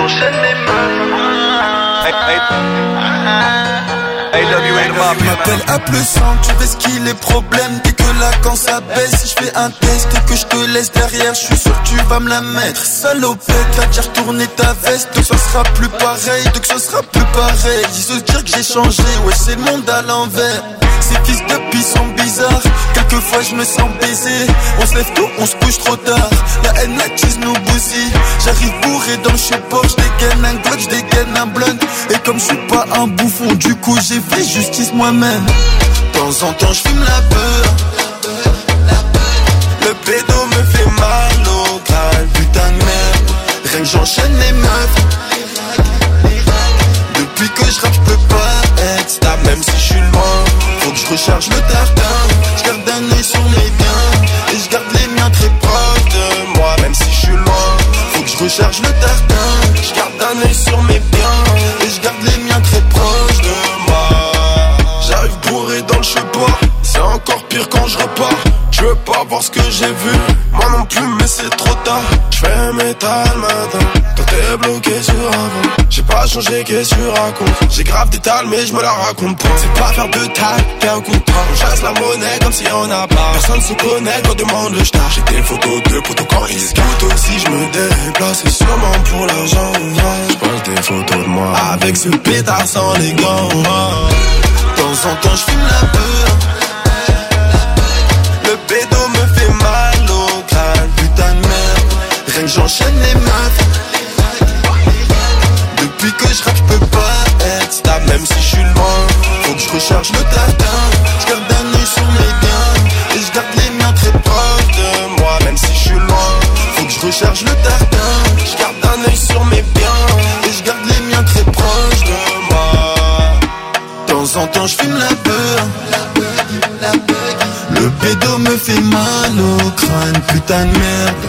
j'enchaîne les Tu m'appelles à plus 100, tu veux ce qu'il est problème. Dès que là quand ça baisse, si je fais un test et que je te laisse derrière, je suis sûr que tu vas me la mettre. Salopette, t'as déjà retourné ta veste. Donc ça sera plus pareil, donc ça sera plus pareil. Ils se dire que j'ai changé, ouais c'est le monde à l'envers. Ces fils de pis sont bizarres. Quelquefois je me sens baisé. On se lève tôt, on se couche trop tard. La haine, la cheese nous bousille. J'arrive bourré dans le support, j'dégaine un glock, j'dégaine un blunt. Et comme je suis pas un bouffon, du coup j'ai fait justice moi-même. De temps en temps j'fume la peur. Le pédo me fait mal au crâne, putain de merde. Rien que j'enchaîne les meufs. Depuis que je rappe, j'peux pas être stable, même si j'suis loin. Faut que je recharge le tartin. J'garde un œil sur mes biens et j'garde les miens très proches de moi, même si j'suis loin. Faut que je recharge le tartin. J'garde un œil sur mes biens et j'garde les miens très proches de moi. J'arrive bourré dans le chemin, c'est encore pire quand je repars. Je veux pas voir ce que j'ai vu, moi non plus mais c'est trop tard. J'fais métal matin, toi t'es bloqué sur avant. J'ai pas changé, qu'est-ce que tu racontes? J'ai grave des tales mais je me la raconte pas. C'est pas faire de taille, qu'un contrat. On chasse la monnaie comme si on a pas. Personne se connaît quand demande le star. J'ai des photos de potos quand ils se gâtent. Si je me déplace, c'est sûrement pour l'argent. J'poste des photos de moi avec ce pétard sans les gants. De temps en temps j'fume la peur. Le pédo me fait mal au crâne, putain de merde. Rien que j'enchaîne les meufs. Depuis que je rappe, j'peux pas être stable, même si j'suis loin. Faut que je recharge le tartin. J'garde un œil sur mes biens et j'garde les miens très proches de moi, même si j'suis loin. Faut que je recharge le tartin. J'garde un œil sur mes biens et j'garde les miens très proches de moi. De temps en temps j'fume la peur. Le pédo me fait mal au crâne, putain de merde.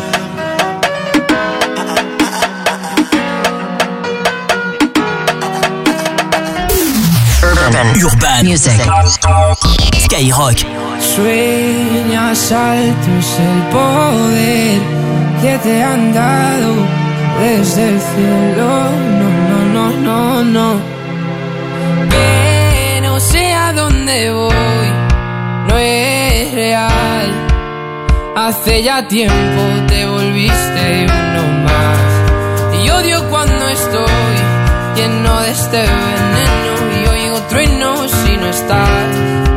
Urban Music Skyrock. Sueñas alto es el poder que te han dado desde el cielo. No. Que no sé a dónde voy, no es real. Hace ya tiempo te volviste uno más. Y odio cuando estoy lleno de este veneno y oigo truenos si no estás.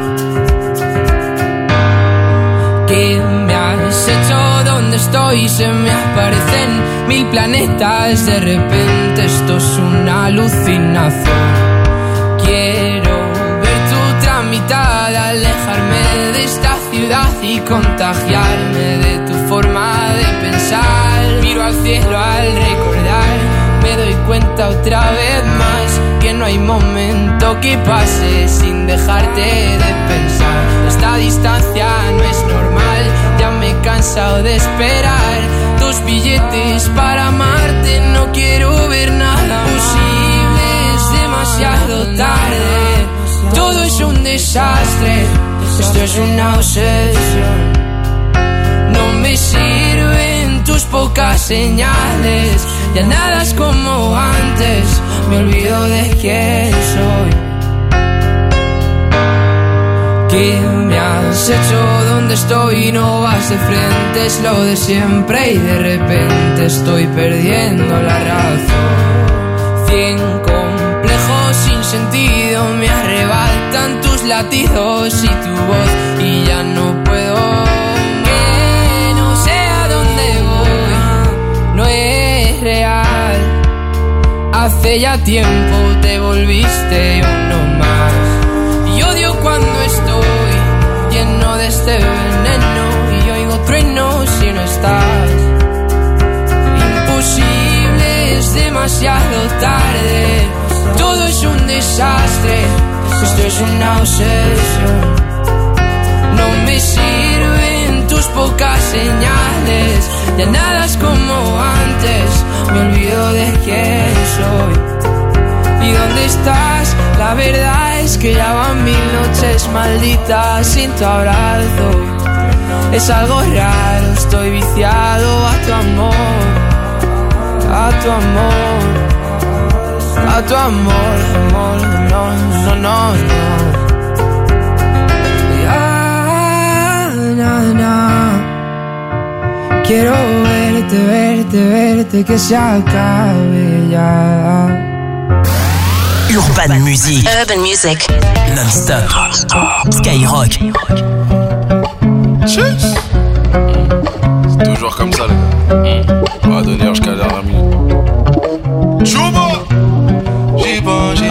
¿Qué me has hecho? ¿Dónde estoy? Se me aparecen 1000 planetas. De repente esto es una alucinación. Quiero ver tu tramitar, alejarme de esta ciudad y contagiarme de tu forma de pensar. Miro al cielo al recordar, me doy cuenta otra vez más que no hay momento que pase sin dejarte de pensar. Esta distancia no es normal, ya me he cansado de esperar tus billetes para amarte. No quiero ver nada posible, es demasiado tarde. Todo es un desastre, esto es una obsesión. No me sirven tus pocas señales, ya nada es como antes, me olvido de quién soy. ¿Qué me has hecho? ¿Dónde estoy? No vas de frente, es lo de siempre y de repente estoy perdiendo la razón. 100 complejos sin sentido me arrebatan tus latidos y tu voz y ya no puedo. Que no sé a dónde voy, no es real. Hace ya tiempo te volviste uno más. Y odio cuando estoy lleno de este veneno y oigo truenos si no estás. Imposible, es demasiado tarde. Todo es un desastre, esto es una obsesión. No me sirven tus pocas señales, ya nada es como antes, me olvido de quién soy. ¿Y dónde estás? La verdad es que ya van 1000 noches malditas sin tu abrazo. Es algo raro, estoy viciado a tu amor, a tu amor. a tu amor, amor, no, no, no, no. Ya, na, na. Quiero verte, verte, verte, que se acabe ya. Urban Music. Urban Music. Non-stop. Skyrock. C'est toujours comme ça, les gars. On va donner jusqu'à la dernière minute. Chouba! J'y pense,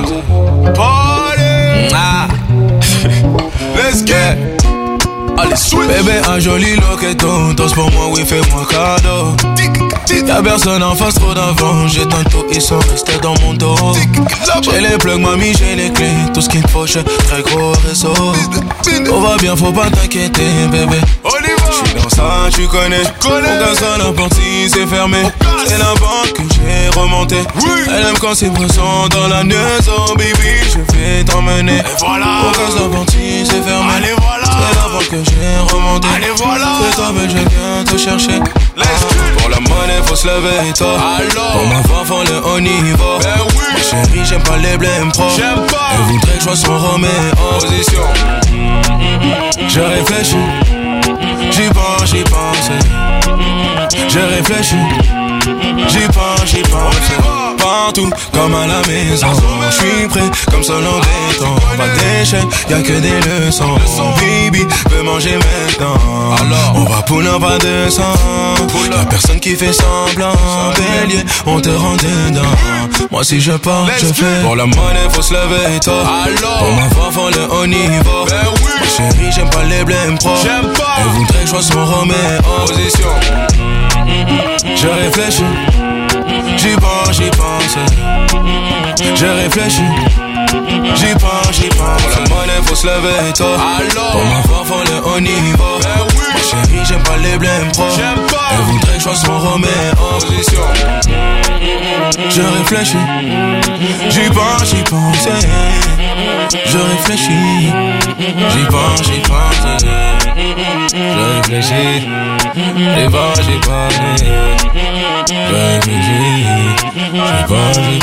Party! Let's get! Allez, switch! Bébé, un joli loqueton. Danse pour moi, oui, fais-moi cadeau. Y'a personne en face, trop d'avant. J'éteins tout, ils sont restés dans mon dos. J'ai les plugs, mamie, j'ai les clés. Tout ce qu'il me faut, j'ai très gros réseau. Tout va bien, faut pas t'inquiéter, bébé. J'suis dans ça, tu connais. Mon gaz à la porte, si c'est fermé. C'est la banque que j'ai remonté. Elle aime quand c'est présent dans la maison, baby. Je vais t'emmener. Mon gaz à la porte, si c'est fermé. C'est la banque que j'ai remonté. Fais-toi belle, je viens te chercher. Pour la monnaie, faut se lever tôt. Pour ma femme, faut le haut niveau. Ma chérie, j'aime pas les blèmes pro. Elle voudrait que je sois son Roméo. Position. Je réfléchis. J'y pense, j'y pense. Je réfléchis. J'y pense, j'y pense. Partout, comme à la maison. J'suis prêt, comme seul en béton. Pas d'échec, y'a que des leçons. Baby, veux manger maintenant. On va pull up à 200. Y'a personne qui fait semblant. Bélier, on te rend dedans. Moi si je pars, je fais. Pour la monnaie, faut se lever tôt. Pour ma femme, faut le haut niveau. Ma chérie, j'aime pas les blèmes pro. Elle voudrait que je sois son Roméo. Position. Je réfléchis. J'y pense, j'y pense. Je réfléchis. J'y pense, j'y pense. Pour la monnaie, faut se lever tôt. Pour ma femme, faut le haut niveau. Ma chérie, j'aime pas les blèmes pro. Elle voudrait que je sois son Roméo. Position. Je réfléchis. J'y pense, j'y pense. Je réfléchis. J'y pense, j'y pense. Je réfléchis. J'y pense, j'y pense. Je réfléchis. J'y pense, j'y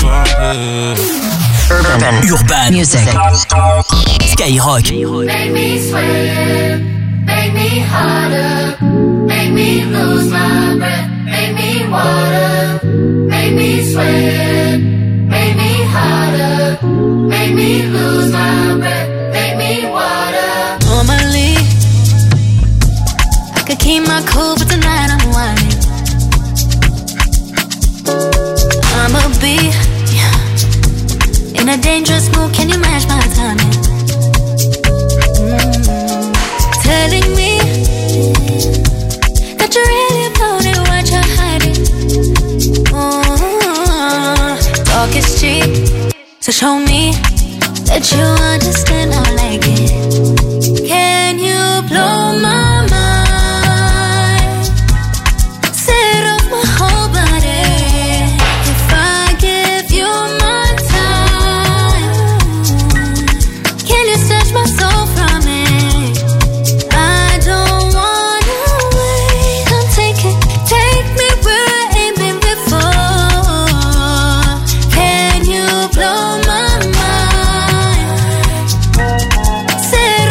pense. Urban Music. Skyrock. Make me sweat, make me harder, make me lose my breath, make me water, make me sweat, make me harder, make me lose my breath, make me water. Normally, I could keep my cool, but tonight I'm whining. I'ma be in a dangerous mood, can you match my timing? Telling me that you're really about it, what you're hiding. Talk is cheap, so show me that you understand I like it. Can you blow my mind? Set off my whole body. If I give you my time, can you snatch my soul from it? I don't wanna wait. Come take me where I ain't been before. Can you blow my mind? Set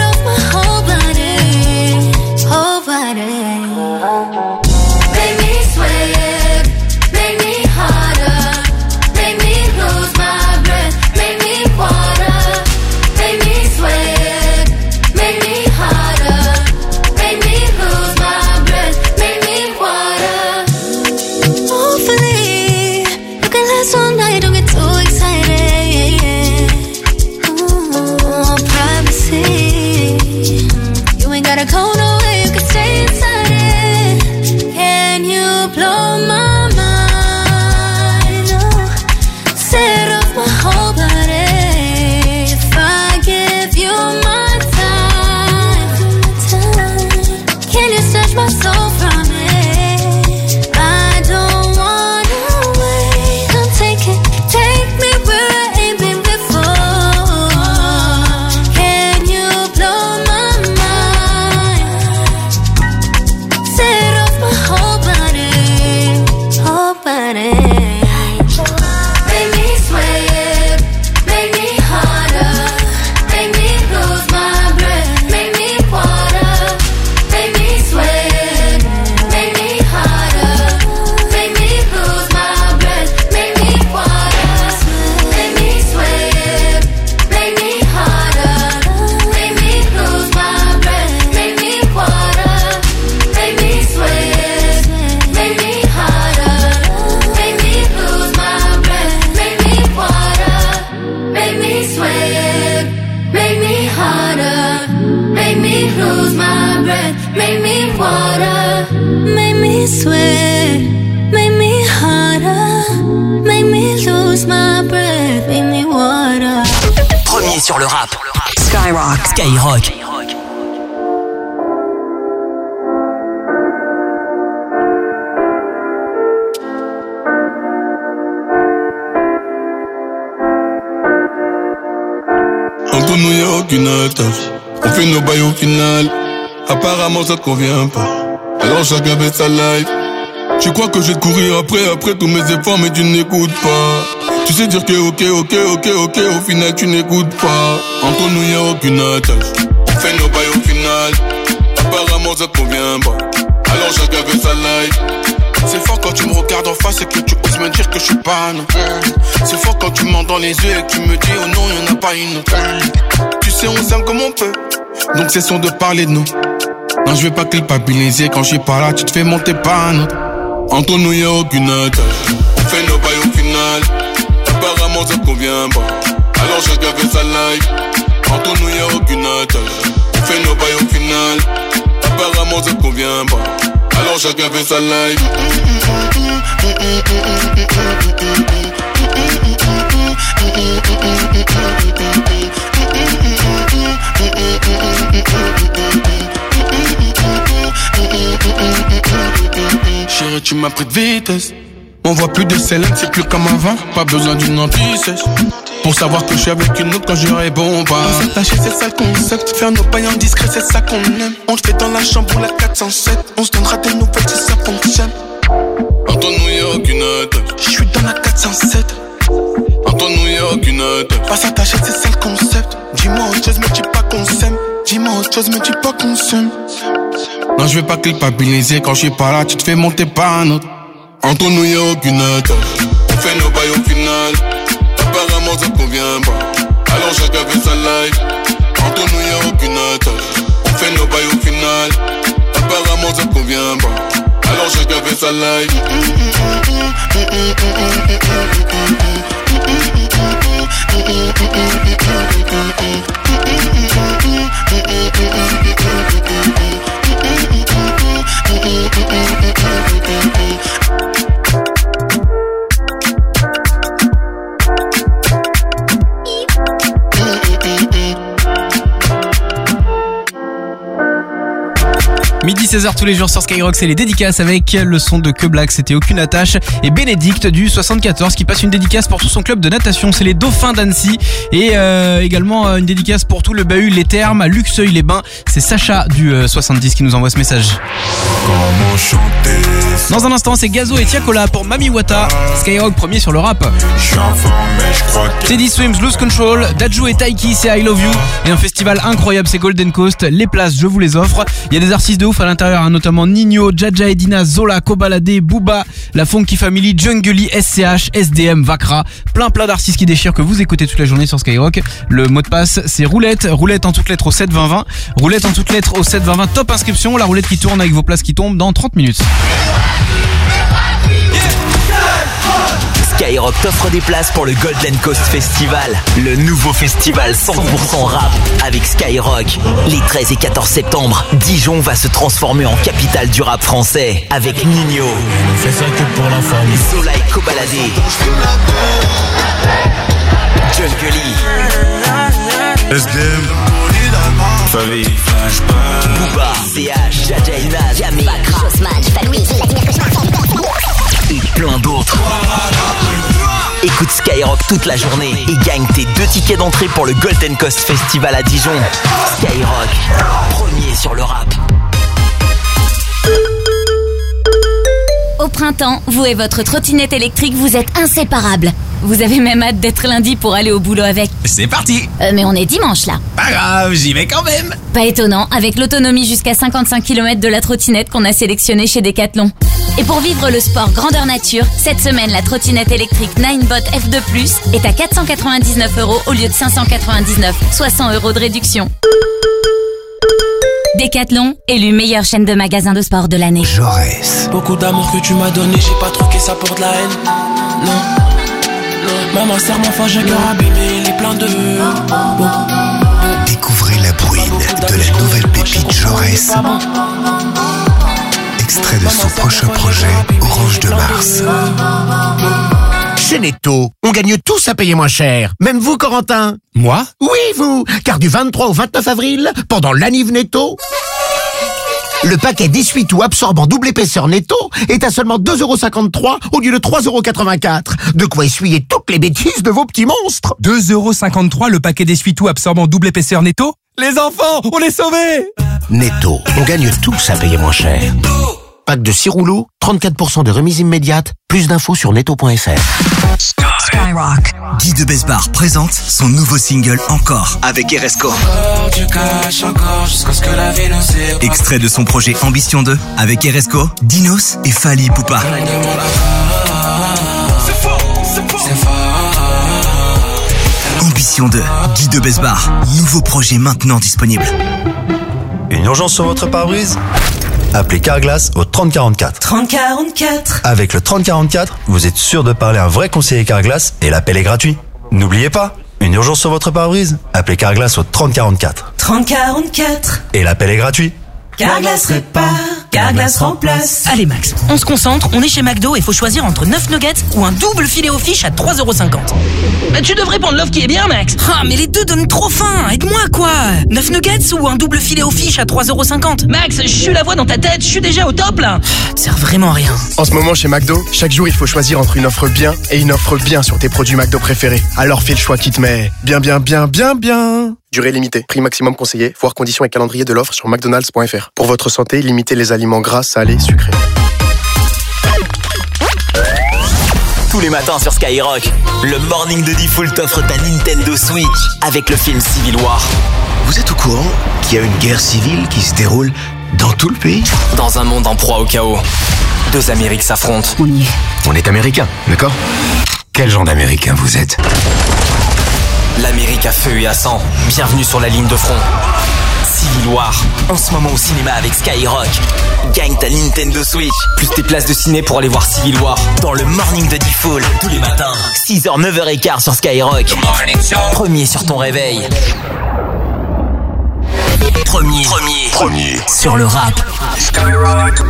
lose my breath, make me water. Premier sur le rap. Skyrock. Entre nous y'a aucune attache. On fait nos bails au final. Apparemment ça te convient pas. Alors chacun fait sa life. Tu crois que je vais te courir après tous mes efforts, mais tu n'écoutes pas. Tu sais dire que ok, au final tu n'écoutes pas. Entre nous y'a aucune attache. On fait nos bails au final. Apparemment ça te convient pas. Alors chacun fait sa life. C'est fort quand tu me regardes en face et que tu oses me dire que je suis pas non. C'est fort quand tu mens dans les yeux et que tu me dis oh non y'en a pas une autre. Tu sais on s'aime comme on peut, donc cessons de parler de nous. Non je vais pas culpabiliser, quand je suis pas là tu te fais monter pas un autre. Entre nous y'a aucune attache. On fait nos bails au final. Apparemment ça te convient pas. Alors chacun fait sa life. Entre nous y'a aucune attache. On fait nos bails au final. Apparemment ça te convient pas. Alors chacun fait sa life. Chérie, tu m'as pris de vitesse. On voit plus de Célène, c'est plus comme avant. Pas besoin d'une anti-sèche pour savoir que je suis avec une autre quand je réponds pas. On s'attacher, c'est ça le concept. Faire nos pailles en discret, c'est ça qu'on aime. On le fait dans la chambre ou la 407. On se donnera des nouvelles si ça fonctionne. Entre nous y'a aucune attache. Je suis dans la 407. Entre nous y'a aucune attache. Pas s'attacher, c'est ça le concept. Dis-moi autre chose, mais dis pas qu'on s'aime. Dis-moi autre chose, mais dis pas qu'on s'aime. Non, je vais pas culpabiliser, quand je suis pas là, tu te fais monter par un autre. Entre nous y'a aucune attache. On fait nos bails au final. Apparemment ça te convient pas. Alors chacun fait sa life. Entre nous y'a aucune attache. On fait nos bails au final. Apparemment ça te convient pas. Alors chacun fait sa life. Midi 16h tous les jours sur Skyrock, c'est les dédicaces avec le son de Que Black, c'était Aucune Attache, et Bénédicte du 74 qui passe une dédicace pour tout son club de natation, c'est les Dauphins d'Annecy, et également une dédicace pour tout le bahut Les Thermes à Luxeuil-les-Bains, c'est Sacha du 70 qui nous envoie ce message. Comment chanter? Dans un instant, c'est Gazo et Tiakola pour Mami Wata, Skyrock premier sur le rap. Je suis enfant, mais je crois que Teddy Swims, Lose Control, Dadju et Taiki, c'est I Love You, et un festival incroyable, c'est Golden Coast, les places, je vous les offre. Il y a des artistes de ouf à l'intérieur, hein, notamment Nino, Jaja Edina, Zola, Kobalade, Booba, la Funky Family, Jungly, SCH, SDM, Vakra, plein d'artistes qui déchirent que vous écoutez toute la journée sur Skyrock. Le mot de passe c'est roulette en toutes lettres au 72020, roulette en toutes lettres au 72020, top inscription, la roulette qui tourne avec vos places qui tombent dans 30 minutes. Skyrock t'offre des places pour le Golden Coast Festival, le nouveau festival 100% rap avec Skyrock. Les 13 et 14 septembre, Dijon va se transformer en capitale du rap français avec Nino, Zola et Kobalade, Jungly, SDM, Favi, Booba, CH, Jaja Edina, Yamé, et plein d'autres. Écoute Skyrock toute la journée et gagne tes 2 tickets d'entrée pour le Golden Coast Festival à Dijon. Skyrock, premier sur le rap. Au printemps, vous et votre trottinette électrique, vous êtes inséparables. Vous avez même hâte d'être lundi pour aller au boulot avec. C'est parti. Mais on est dimanche là. Pas grave, j'y vais quand même. Pas étonnant, avec l'autonomie jusqu'à 55 km de la trottinette qu'on a sélectionnée chez Decathlon. Et pour vivre le sport grandeur nature, cette semaine, la trottinette électrique Ninebot F2+, est à 499 € au lieu de 599, soit 100 € de réduction. Decathlon, élu meilleure chaîne de magasins de sport de l'année. Jaurès. Beaucoup d'amour que tu m'as donné, j'ai pas troqué ça pour de la haine. Non. Maman, serre-moi fort, j'ai cœur abîmé, il est plein de... Bon. Découvrez la bouine de la nouvelle pépite Jaurès. Extrait de son prochain projet, Orange de Mars. Chez Netto, on gagne tous à payer moins cher. Même vous, Corentin. Moi? Oui, vous. Car du 23 au 29 avril, pendant l'Aniv Netto, le paquet d'essuie-tout absorbant double épaisseur Netto est à seulement 2,53€ au lieu de 3,84€. De quoi essuyer toutes les bêtises de vos petits monstres. 2,53€ le paquet d'essuie-tout absorbant double épaisseur Netto? Les enfants, on est sauvés! Netto, on gagne tous à payer moins cher. Pack de 6 rouleaux, 34% de remise immédiate. Plus d'infos sur netto.fr. Skyrock. Guy de Besbar présente son nouveau single Encore avec Eresco. Encore du cash, encore jusqu'à ce que la vie nous sépare. Extrait de son projet Ambition 2 avec Eresco, Dinos et Fali Poupa. C'est fort. Ambition 2, Guy de Besbar. Nouveau projet maintenant disponible. Une urgence sur votre pare-brise? Appelez Carglass au 3044. 3044. Avec le 3044, vous êtes sûr de parler à un vrai conseiller Carglass et l'appel est gratuit. N'oubliez pas, une urgence sur votre pare-brise? Appelez Carglass au 3044. 3044. Et l'appel est gratuit. Carglass répare, Carglass remplace. Allez Max, on se concentre, on est chez McDo et faut choisir entre 9 nuggets ou un double filet aux fiches à 3,50€. Tu devrais prendre l'offre qui est bien Max. Ah mais les deux donnent trop faim, aide-moi quoi. 9 nuggets ou un double filet aux fiches à 3,50€. Max, je suis la voix dans ta tête, je suis déjà au top là. Ça sert vraiment à rien. En ce moment chez McDo, chaque jour il faut choisir entre une offre bien et une offre bien sur tes produits McDo préférés. Alors fais le choix qui te met bien. Durée limitée, prix maximum conseillé, voir conditions et calendrier de l'offre sur mcdonalds.fr. Pour votre santé, limitez les aliments gras, salés, sucrés. Tous les matins sur Skyrock, le Morning de Default t'offre ta Nintendo Switch avec le film Civil War. Vous êtes au courant qu'il y a une guerre civile qui se déroule dans tout le pays? Dans un monde en proie au chaos, deux Amériques s'affrontent. On y est. On est américain, d'accord? Quel genre d'américain vous êtes? L'Amérique à feu et à sang, bienvenue sur la ligne de front. Civil War, en ce moment au cinéma avec Skyrock. Gagne ta Nintendo Switch, plus tes places de ciné pour aller voir Civil War dans le Morning de Default, tous les matins, 6h, 9h15 sur Skyrock. Premier sur ton réveil. Premier sur le rap. Skyrock.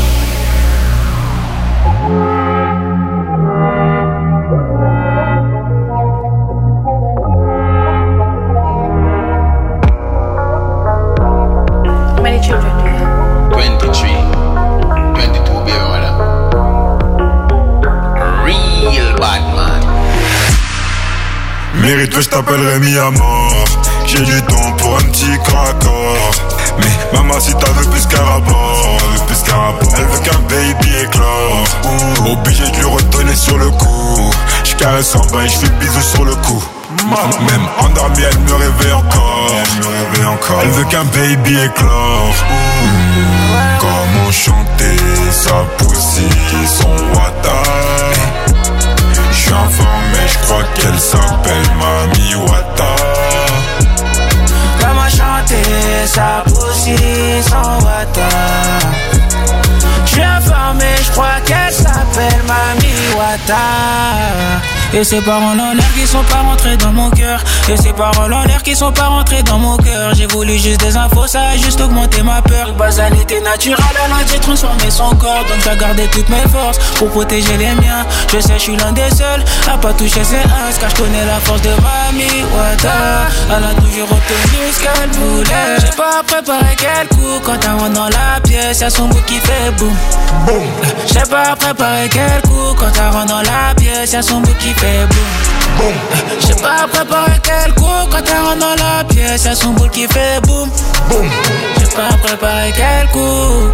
Mérite que je t'appellerai mis à mort. J'ai du temps pour un petit craccord. Mais maman si t'as veux plus qu'un rapport. Elle veut qu'un baby éclore. Obligé de lui redonner sur le coup. J'caresse en bas et j'fais bisous sur le cou. Même endormie elle me réveille encore. Elle veut qu'un baby éclore. Comment chanter sa poussie, son wata. J'suis informé, j'crois qu'elle s'appelle Mami Wata. Comment chanter sa poussie sans wata. J'suis informé, j'crois qu'elle s'appelle Mami Wata. Et ces paroles en l'air qui sont pas rentrées dans mon cœur. Et ces paroles en l'air qui sont pas rentrées dans mon cœur. J'ai voulu juste des infos, ça a juste augmenté ma peur. Basalité naturelle, alors j'ai transformé son corps. Donc t'as gardé toutes mes forces pour protéger les miens. Je sais, je suis l'un des seuls à pas toucher ses uns. Car je connais la force de Mami Wata. Elle a toujours obtenu ce qu'elle voulait. J'ai pas préparé quel coup. Quand elle rentre dans la pièce, y'a son bout qui fait boum. J'ai pas préparé quel coup. Quand elle rentre dans la pièce, y'a son bout qui fait boum. J'ai pas préparé quel coup. Quand elle rentre dans la pièce, y'a son boule qui fait boum. J'ai pas préparé quel coup.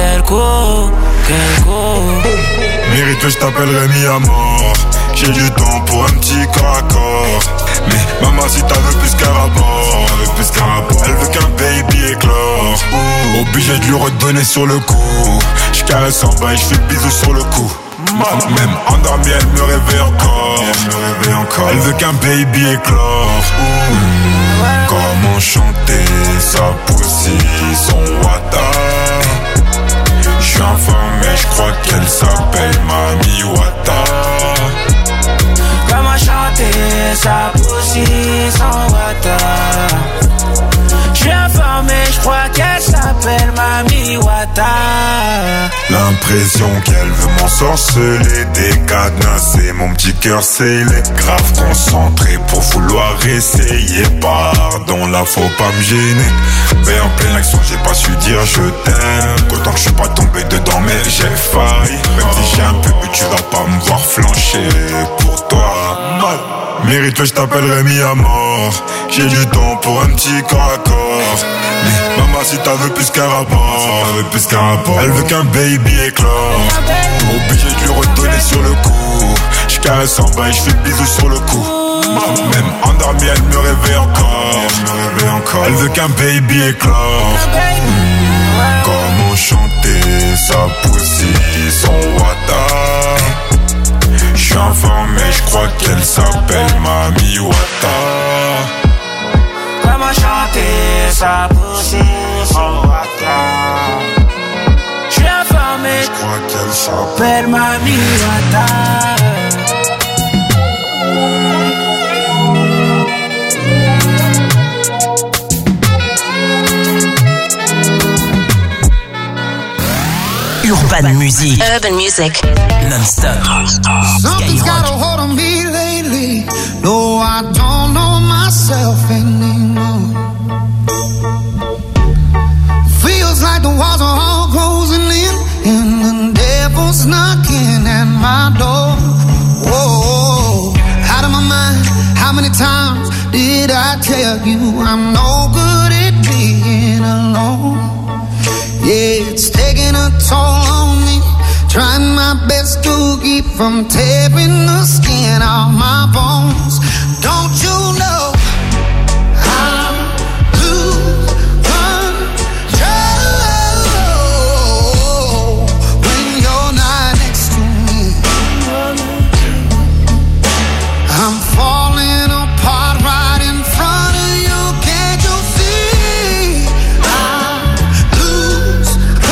Mérite que je t'appellerai mis à mort. J'ai du temps pour un petit craccord. Mais maman si t'as veux plus qu'un rapport. Elle veut qu'un baby éclore. Obligé de lui redonner sur le coup. J'caresse en bas et j'fais bisous sur le cou. Même endormie elle me réveille encore. Elle veut qu'un baby éclore. Comment chanter sa poussie, son wata. J'suis informé, j'crois qu'elle s'appelle Mami Wata. Comment chanter sa poussie sans wata. J'suis informé, j'crois qu'elle s'appelle Mami Wata. l'impression qu'elle veut m'ensorceler. Décadenassé, mon petit cœur scellé. Grave concentré pour vouloir essayer. Pardon, là faut pas me gêner. Mais en pleine action, j'ai pas su dire je t'aime. Qu'autant que je suis pas tombé dedans, mais j'ai failli. Même si j'ai un peu bu, tu vas pas me voir flancher pour toi. Mérite, je t'appellerai mis à mort. J'ai du temps pour un petit corps à corps. Mais maman, si t'as veux plus qu'un rapport, elle veut qu'un baby éclore. Obligé de lui redonner sur le coup. Je caresse en bas et je fais bisous sur le cou. Même endormie, elle me réveille encore. Elle veut qu'un baby éclore. Comment chanter sa pussy, son wata. Je suis informé, je crois qu'elle s'appelle Mami Wata. Comment chanter sa pussy, son wata. Je suis informé, je crois qu'elle s'appelle Mami Wata. Urban Music. Urban Music. Non-stop. Something's got a hold on me lately. No, I don't know myself anymore. Feels like the walls are all closing in, and the devil's knocking at my door. Whoa, out of my mind. How many times did I tell you I'm no good at being alone? Yeah, it's taking a toll on me. Trying my best to keep from tearing the skin off my bones. Don't you know I lose control when you're not next to me? I'm falling apart right in front of you. Can't you see? I lose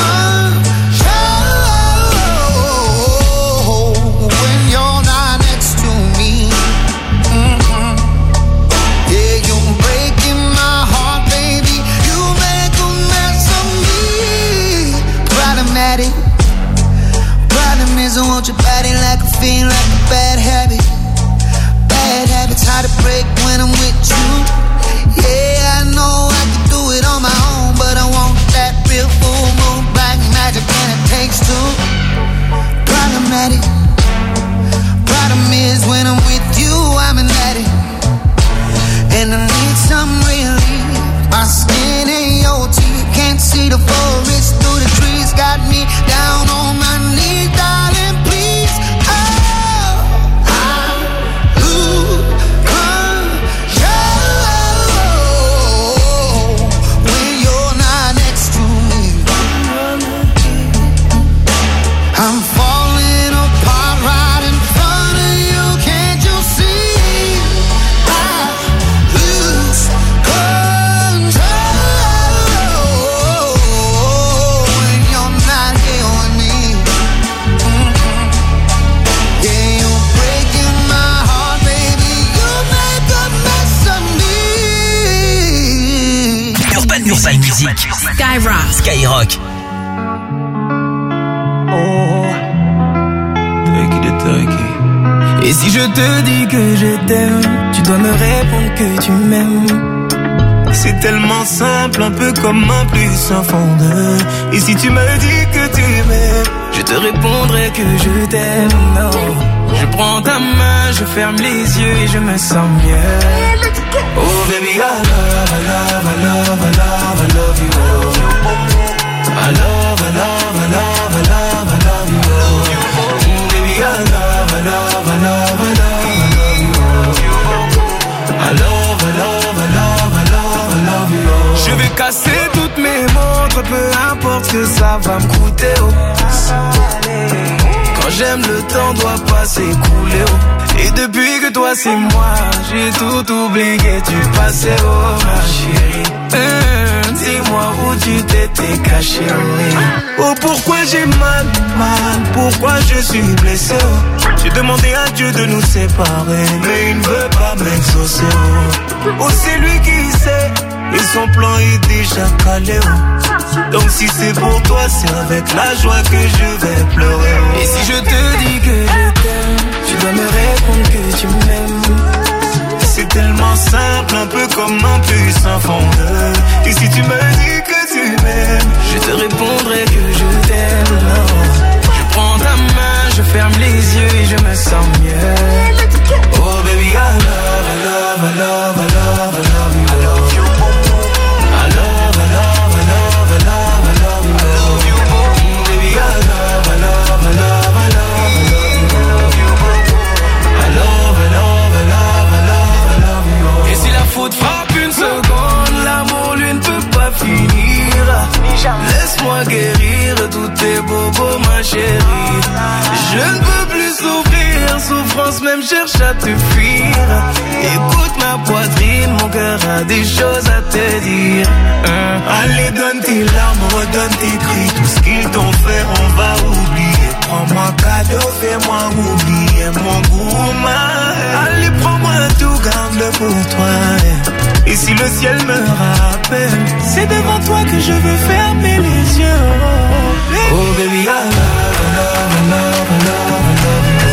control when you're not next to me. Yeah, you're breaking my heart, baby. You make a mess of me. Problematic. Problem is I want your body like a fiend, like a bad habit. Bad habits hard to break when I'm with you. Yeah, I know I can do it on my own, but I want that real full moon black magic, and it takes two. Problematic. Problem is when I'm with you, I'm an addict, and I need some relief. My skin ain't OT, can't see the forest through the trees. Got me down on my knees, darling, please. Oh, I lose control when you're not next to me. I'm falling apart right in front of you. Can't you see? I lose control when you're not here with me. Yeah, you're breaking my heart, baby. You make a mess of me. Urban Music. Skyrock. Et si je te dis que je t'aime, tu dois me répondre que tu m'aimes. C'est tellement simple, un peu comme un plus un fond de. Et si tu me dis que tu m'aimes, je te répondrai que je t'aime. Non. Je prends ta main, je ferme les yeux et je me sens mieux. Oh baby, I love, I love, I love, I love, I love you. I love, I love, I love, I love, I love you. Baby, I love, I love, I love, I love, I love you. I love, I love, I love, I love, I love you. Je vais casser toutes mes montres, peu importe ce que ça va me coûter. Quand j'aime, le temps doit pas s'écouler. Et depuis que toi c'est moi, j'ai tout oublié, tu passais, oh ma chérie. Dis-moi où tu t'étais caché, oui. Oh pourquoi j'ai mal, pourquoi je suis blessé, oh. J'ai demandé à Dieu de nous séparer, mais il ne veut pas m'exaucer, oh. Oh c'est lui qui sait, et son plan est déjà calé. Donc si c'est pour toi, c'est avec la joie que je vais pleurer. Et si je te dis que je t'aime, tu dois me répondre que tu m'aimes. C'est tellement simple, un peu comme un puissant fondeur. Et si tu me dis que tu m'aimes, je te répondrai que je t'aime. Je prends ta main, je ferme les yeux et je me sens mieux. Oh baby, I love, I love, I love, I love, I love you. I love you. I love, I love, I love, I love, I love you. I love you. Baby, I love, I love, I love, I love, I love you. I love, I love, I love, I love, I love you. Et si la faute frappe une seconde, l'amour lui ne peut pas finir. Laisse-moi guérir tous tes bobos, ma chérie. Je ne peux plus souffrir, souffrance même cherche à te fuir. Écoute ma poitrine, mon cœur a des choses à te dire. Allez, donne tes larmes, redonne tes cris. Tout ce qu'ils t'ont fait, on va oublier. Prends-moi cadeau, fais-moi oublier mon goût. Allez, prends-moi tout, garde-le pour toi. Et si le ciel me rappelle, c'est devant toi que je veux fermer les yeux. Oh baby, I love, I love, I love, I love, I love you.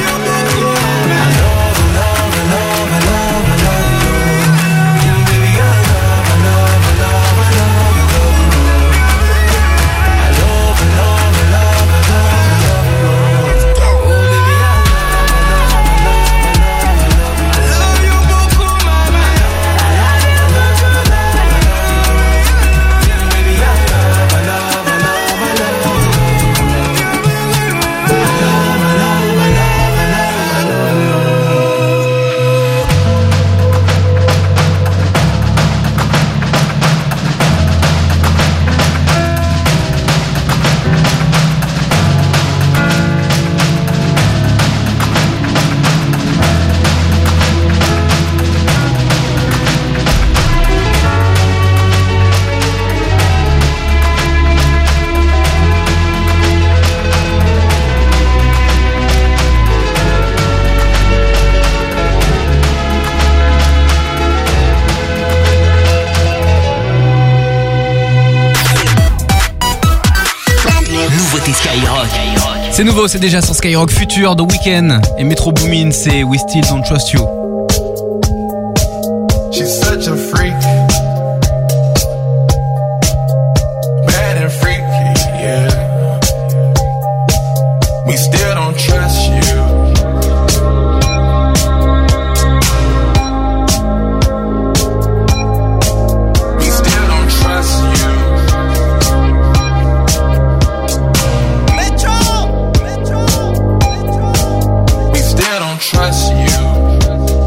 C'est nouveau, c'est déjà sur Skyrock. Future, The Weeknd et Metro Boomin, c'est We Still Don't Trust You. She's such a freak, bad and freaky, yeah. We still don't trust you. We still don't trust you. Trust you.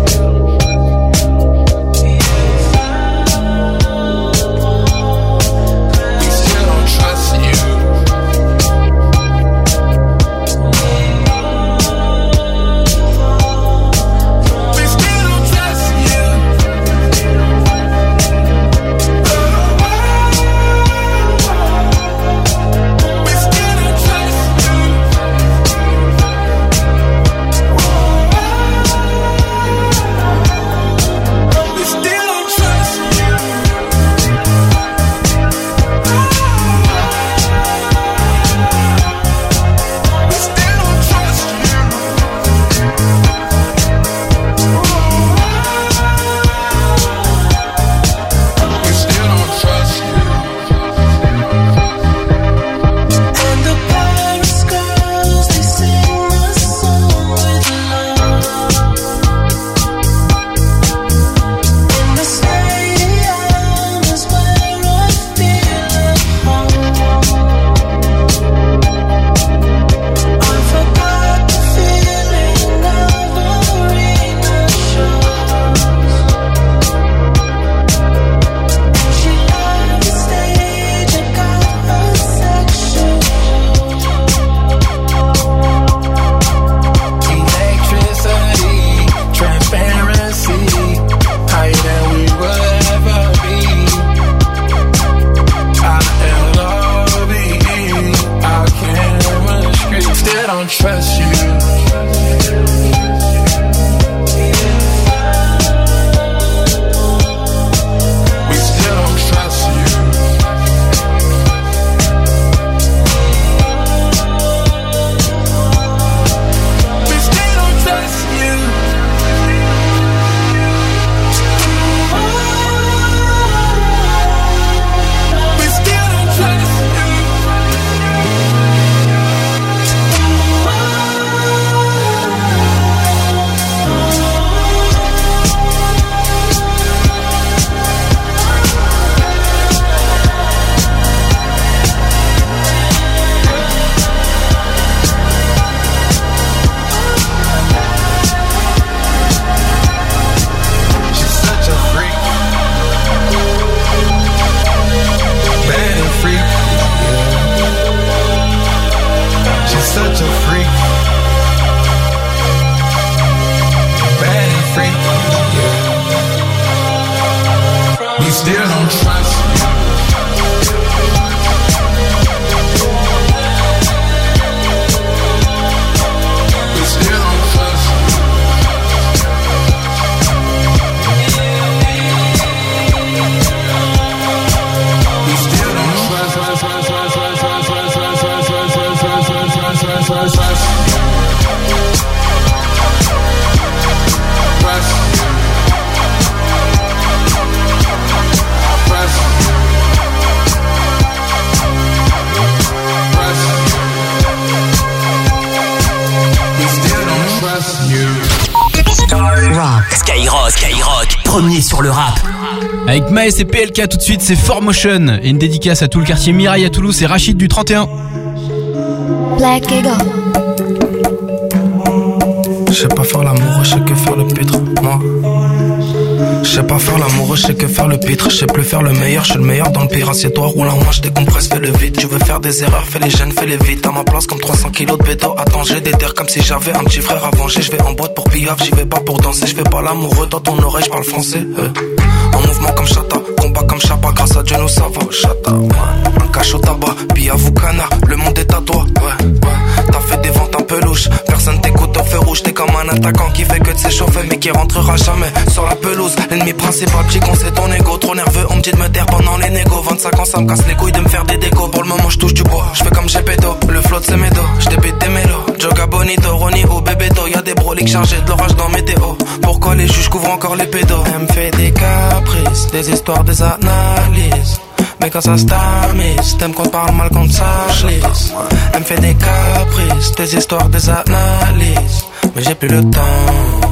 Skyrock, premier sur le rap. Avec Maes et PLK tout de suite, c'est 4Motion. Et une dédicace à tout le quartier Mirail à Toulouse, c'est Rachid du 31. Black Eagle. Je sais pas faire l'amour, je sais que faire le pitre, moi. Je sais pas faire l'amour, je sais que faire le pitre. Je sais plus faire le meilleur, je suis le meilleur dans le pire. Assieds-toi, roule en moi, je décompresse, fais le vide. Tu veux faire des erreurs, fais les gènes, fais les vite. À ma place comme 300 kilos de béton. Attends, j'ai des terres comme si j'avais un petit frère à venger. Je vais en boîte pour pillave, j'y vais pas pour danser. Je fais pas l'amoureux, dans ton oreille, je parle français. En mouvement comme Chata, combat comme Chapa. Grâce à Dieu nous ça va, Chata, ouais. Un cache au tabac, Piavoukana, le monde est à toi, ouais, ouais. T'as fait des ventes un peu louches, personne t'écoute au feu rouge. T'es comme un attaquant qui fait que de s'échauffer mais qui rentrera jamais sur la pelouse. L'ennemi principal, petit con, c'est ton ego. Trop nerveux, on me dit de me taire pendant les négos. 25 ans, ça me casse les couilles de me faire des décos. Pour le moment, je touche du bois, je fais comme Gepetto. Le flow de ces médos, je débite des mélos. Joga Bonito, Ronnie au Bebeto. Y'a des broliques chargés de l'orage dans météo. Pourquoi les juges couvrent encore les pédos? Elle me fait des caprices, des histoires, des analyses. Mais quand ça se tamise, t'aimes qu'on parle mal, qu'on te lisse. Elle me fait des caprices, des histoires, des analyses. Mais j'ai plus le temps.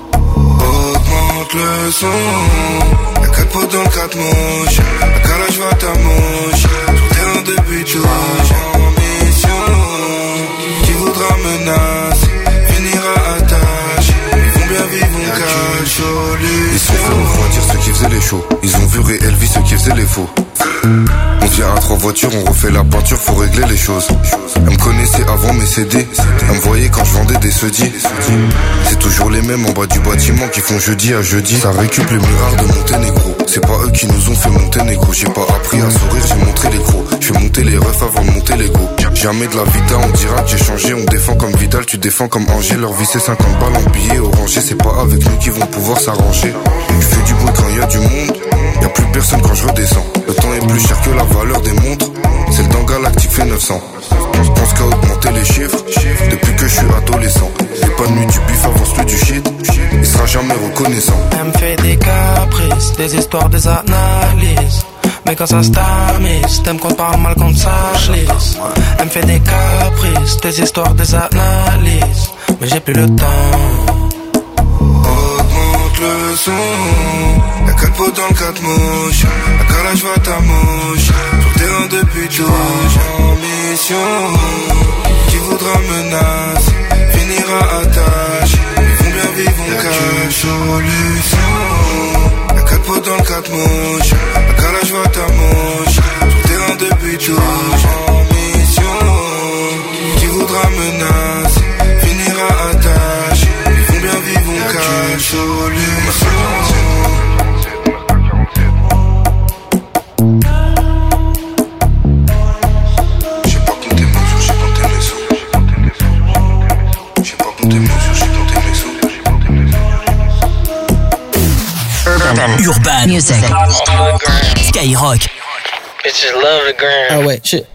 Augmente le son. Y'a 4 potes dans le 4 mouches. À calage va ta mouche. Sur terrain de but en mission. Qui voudra menacer finira à tâche. Ils vont bien vivre, on cache solution. Ils sont faits, on va dire ceux qui faisaient les shows. Ils ont vu réel vie ceux qui faisaient les faux. On vient à 3 voitures, on refait la peinture, faut régler les choses. Elle me connaissait avant mes CD. Elle me voyait quand je vendais des sedis. C'est toujours les mêmes en bas du bâtiment qui font jeudi à jeudi. Ça récup les murards de Monténégro. C'est pas eux qui nous ont fait monter négro. J'ai pas appris à sourire, j'ai montré les gros. Je fais monter les refs avant de monter l'ego. Jamais de la vita, on dira que j'ai changé. On défend comme Vidal, tu défends comme Angers. Leur vie c'est 50 balles en billets orangés. C'est pas avec nous qu'ils vont pouvoir s'arranger. Je fais du bruit quand y a du monde. Y'a plus personne quand je redescends. Le temps est plus cher que la valeur des montres. C'est le temps galactique fait 900. Je pense qu'à augmenter les chiffres. Depuis que je suis adolescent. J'ai pas de nuit du bif, avance plus du shit. Il sera jamais reconnaissant. Elle me fait des caprices, des histoires, des analyses. Mais quand ça se tamise, t'aimes qu'on parle mal, qu'on te lisse. Elle me fait des caprices, des histoires, des analyses. Mais j'ai plus le temps. Le son, y'a 4 pots dans le 4 mouches. À calage va ta mouche. Sur terrain de but en mission. Qui voudra menacer finira à tâche. Ils vont bien vivre, on cache solution. Y'a 4 pots dans le 4 mouches. À calage va ta mouche. Sur terrain de but en mission. Qui voudra menacer finira à tâche. Ils vont bien vivre, on cache solution. Urban Music. Skyrock. Bitches love the gram. Ah ouais, shit.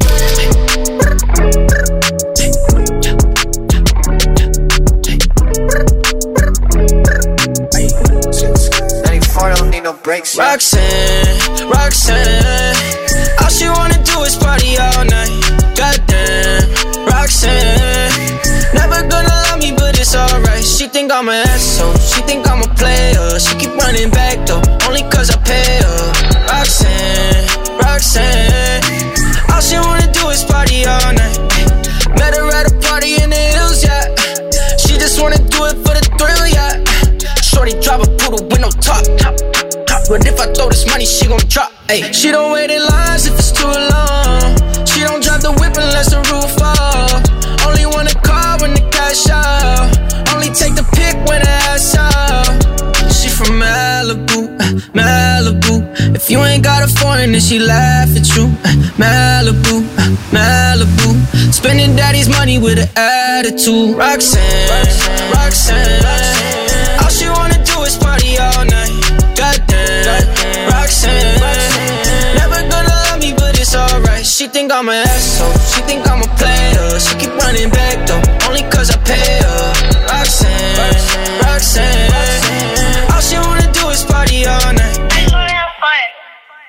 Roxanne, Roxanne, all she wanna do is party all night. Goddamn, Roxanne, never gonna love me, but it's alright. She think I'm an asshole, she think I'm a player. She keep running back though, only cause I pay her. Roxanne, Roxanne, all she wanna do is party all night. Met her at a party in the hills, yeah. She just wanna do it for the thrill, yeah. Shorty drive a poodle with no top. But if I throw this money, she gon' drop. Ay. She don't wait in lines if it's too long. She don't drive the whip unless the roof fall. Only want a car when the cash out. Only take the pic when the ass out. She from Malibu, Malibu. If you ain't got a foreign, then she laugh at you. Malibu, Malibu. Spending daddy's money with an attitude. Roxanne, Roxanne, Roxanne. All she wanna do is party all night. Goddamn, Roxanne, never gonna love me, but it's alright. She think I'm an asshole, she think I'm a player. She keep running back though, only cause I pay her. Roxanne, Roxanne, all she wanna do is party all night.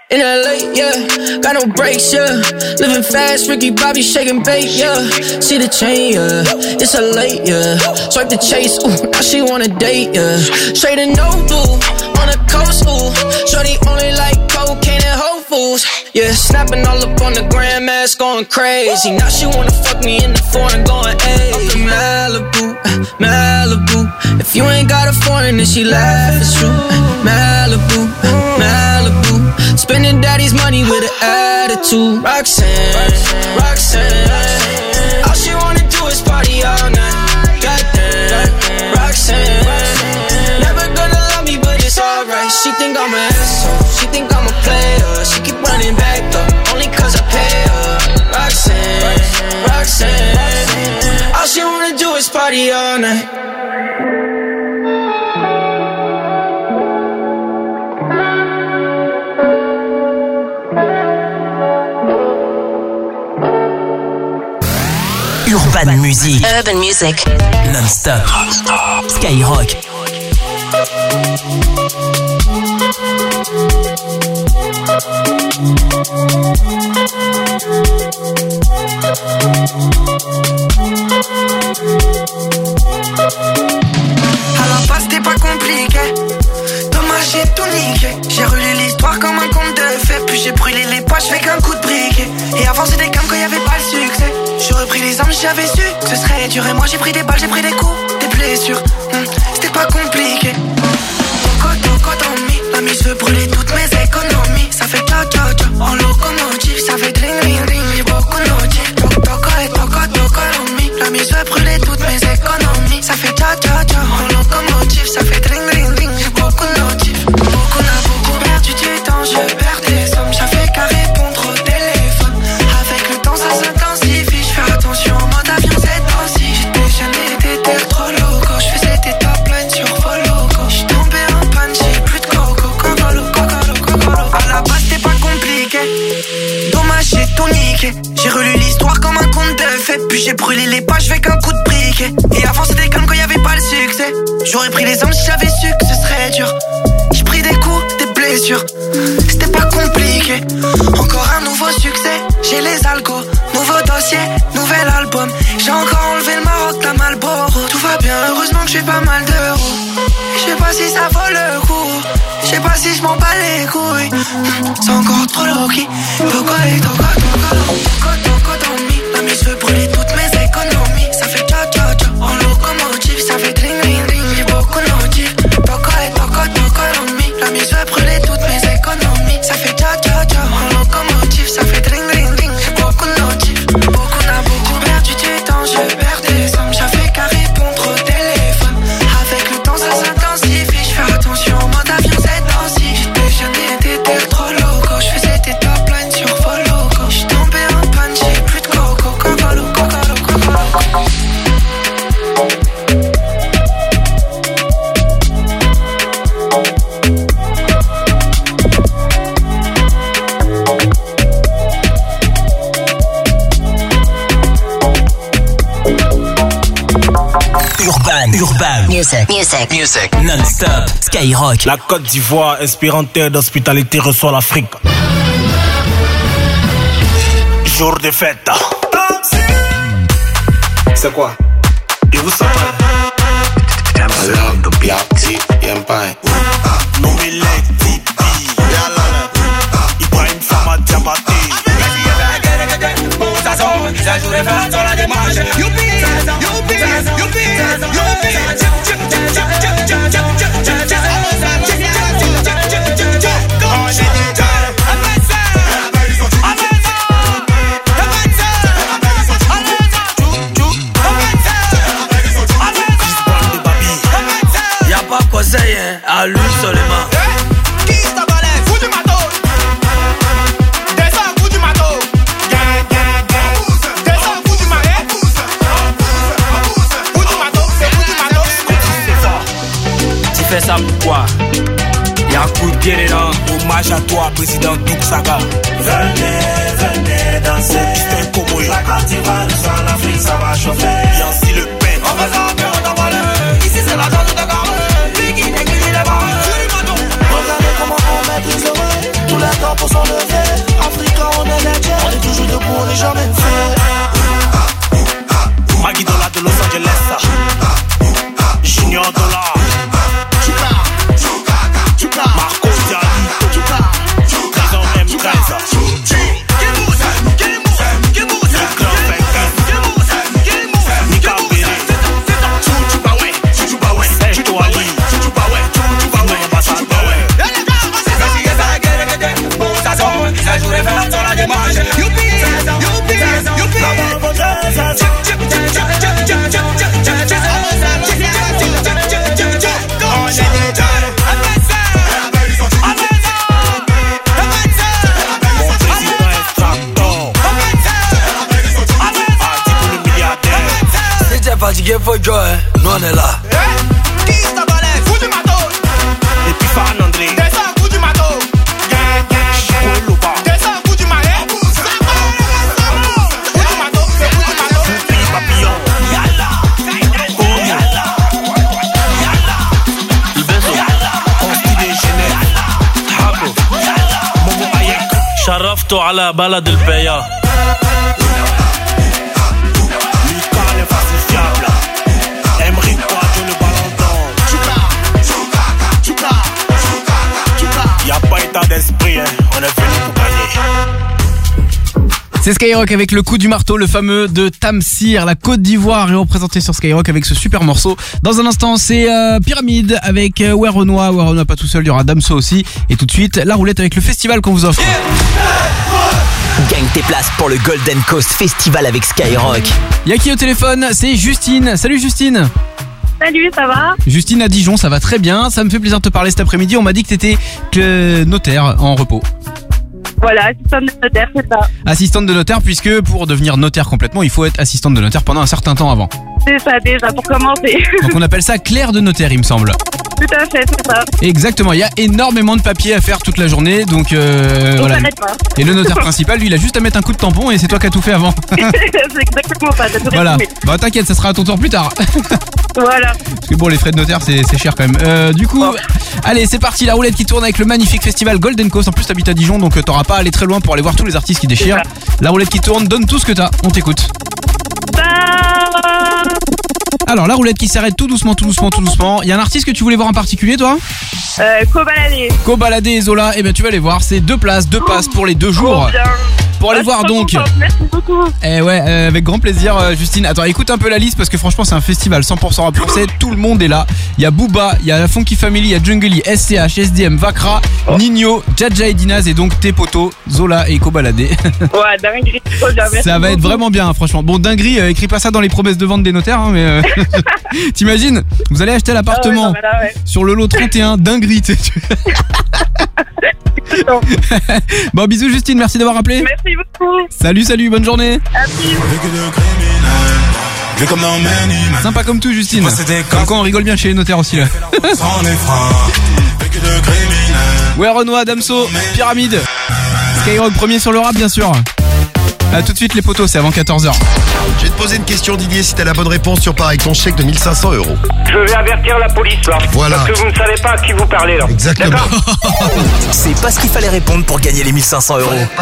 In LA, yeah, got no brakes, yeah. Living fast, Ricky Bobby shaking bait, yeah. See the chain, yeah, it's a late, yeah. Swipe the chase, ooh, now she wanna date, yeah. Straight and no blue, on the coast, ooh. Shorty only like cocaine and Whole Foods, yeah. Snapping all up on the grandmas, going crazy. Now she wanna fuck me in the foreign, going, ayy. Up in Malibu, Malibu. If you ain't got a foreign, then she laugh, it's true. Malibu, Malibu. Spending daddy's money with an attitude. Roxanne, Roxanne. All she wanna do is party all night. Goddamn, Roxanne. Never gonna love me, but it's alright. She think I'm an asshole, she think I'm a player. She keep running back though, only cause I pay her. Roxanne, Roxanne. All she wanna do is party all night. Urban Music. Urban Music. Non-stop. Skyrock. À la base c'était pas compliqué. Dommage j'ai tout niqué. J'ai relu l'histoire comme un conte de fées. Puis j'ai brûlé les poches avec un coup de briquet. Et avant c'était comme quand y'avait pas le succès. J'aurais pris les armes si j'avais su que ce serait dur. Et moi j'ai pris des balles, j'ai pris des coups, des blessures. C'était pas compliqué. Toco dans mi, la mise veut brûler toutes mes économies. Ça fait tcha tcha tcha en locomotive. Ça fait dring ring ring, j'ai beaucoup de motifs. Toco dans mi, la mise veut brûler toutes mes économies. Ça fait tcha tcha tcha en locomotive. Ça fait dring ring ring, j'ai beaucoup de motifs. Beaucoup perdu du temps, je perds des sommes. J'avais qu'à répondre au téléphone. Avec le temps ça s'intensifie. J'fais attention en mode avion cette fois-ci. J'étais jeune et t'étais trop loco. J'faisais des top lines sur vos logos. J'suis tombé en panne, j'ai plus de coco. Cocolo. À la base c'était pas compliqué. Dommage j'ai tout niqué. J'ai relu l'histoire comme un conte de fées. Puis j'ai brûlé les pages avec un coup de briquet. Et avant c'était comme quand y'avait pas le succès. J'aurais pris les armes si j'avais su que ce serait dur. J'ai pris des coups, des blessures. C'était pas compliqué. Encore un nouveau succès. J'ai les algos, nouveau dossier, nouvel album. J'ai encore enlevé le Maroc, la Malboro. Tout va bien, heureusement que j'ai pas mal d'euros. Je sais pas si ça vaut le coup. Je sais pas si je m'en bats les couilles. C'est encore trop low-key. Toco dans mi. La mise veut brûler toutes mes économies. Ça fait tcha tcha tcha en locomotive. Ça fait dring ring ring, j'ai beaucoup de motifs. Toco dans mi. La mise veut brûler toutes mes économies. Ça fait tcha tcha tcha en locomotive. Ça fait dring ring ring, j'ai beaucoup de motifs. Beaucoup perdu du temps, je perds des sommes. J'avais qu'à répondre au téléphone. Avec le temps ça s'intensifie. J'fais attention en mode avion cette fois-ci. J'étais jeune et t'étais trop loco. J'faisais des top lines sur vos logos. J'suis tombé en panne, j'ai plus de coco. Cocolo. Urban Music. Non-stop. Skyrock. La Côte d'Ivoire, inspirante terre d'hospitalité, reçoit l'Afrique. Jour de fête. C'est quoi? Et vous savez? Ibrahim Sama Diabaté. C'est jour de fête sur la démarche. Youpi. Y'a pas conseil, hein, à lui seulement. Fais ça pourquoi? Y'a un coup de pied dedans. Hommage à toi, président Douk Saga. Venez danser. C'était comme la Côte d'Ivoire, nous sommes l'Afrique, ça va chauffer. Yancy Le Pen. On fait ça, on t'en parle. Ici c'est la zone de Dakar. Lui qui néglige les barres. Regardez comment on maîtrise le bruit. Tous les temps pour son DJ Fojo, nous on est là. Qui ça balèze? Coup du matos. Et puis Farhan André. Descends, coup du matos. Descends, coup du marais. Coup du matos, c'est coup du matos. Papillon. Yalla. Yalla. Yalla. Ibezo. Constité Genève. Habo. Momo Ayek. شرفتوا على بلد البيا. Y'a pas état d'esprit, hein. On est venu pour gagner. C'est Skyrock avec le coup du marteau, le fameux de Tamsir. La Côte d'Ivoire est représentée sur Skyrock avec ce super morceau. Dans un instant, c'est Pyramide avec Werenoi. Werenoi pas tout seul, il y aura Damso aussi. Et tout de suite, la roulette avec le festival qu'on vous offre. Gagne tes places pour le Golden Coast Festival avec Skyrock. Y'a qui au téléphone? C'est Justine. Salut Justine. Salut, ça va? Justine à Dijon, ça va très bien. Ça me fait plaisir de te parler cet après-midi. On m'a dit que t'étais notaire en repos. Voilà, assistante de notaire, c'est ça. Assistante de notaire, puisque pour devenir notaire complètement, il faut être assistante de notaire pendant un certain temps avant. C'est ça déjà, pour commencer. Donc on appelle ça clerc de notaire, il me semble. Tout à fait, c'est ça. Exactement, il y a énormément de papiers à faire toute la journée, donc voilà. Et le notaire principal, lui, il a juste à mettre un coup de tampon et c'est toi qui as tout fait avant. C'est exactement ça, t'as tout Voilà, résumé. bah t'inquiète, ça sera à ton tour plus tard. Voilà. Parce que bon, les frais de notaire, c'est cher quand même. Du coup, allez, c'est parti, la roulette qui tourne avec le magnifique festival Golden Coast. En plus, t'habites à Dijon, donc t'auras pas à aller très loin pour aller voir tous les artistes qui déchirent. La roulette qui tourne, donne tout ce que t'as, on t'écoute. Alors, la roulette qui s'arrête tout doucement, tout doucement, tout doucement. Il y a un artiste que tu voulais voir en particulier, toi? Cobaladé. Cobaladé et Zola, eh ben tu vas les voir, c'est 2 places, 2 passes pour les 2 jours. Pour aller voir donc. Merci beaucoup. Eh ouais, avec grand plaisir Justine. Attends, écoute un peu la liste parce que franchement c'est un festival 100% rap français, tout le monde est là. Il y a Booba, il y a la Funky Family, il y a Jungly, SCH, SDM, Vakra, Nino, Jaja et Dinaz et donc tes potos, Zola et Cobaladé. Ouais, dinguerie, trop bien, merci Ça va être beaucoup. vraiment bien franchement. Bon dinguerie, écris pas ça dans les promesses de vente des notaires mais t'imagines, vous allez acheter l'appartement sur le lot 31, dinguerie. Bon bisous Justine, merci d'avoir appelé. Merci beaucoup. Salut, bonne journée. Sympa comme tout Justine. Comme quoi on rigole bien chez les notaires aussi là. Ouais, Renoir, Damso, Pyramide. Skyrock premier sur le rap bien sûr. A tout de suite les potos, c'est avant 14h. Je vais te poser une question Didier, si t'as la bonne réponse, tu repars avec ton chèque de 1500 €. Je vais avertir la police là. Voilà. Parce que vous ne savez pas à qui vous parlez là. Exactement. C'est pas ce qu'il fallait répondre pour gagner les 1500 €.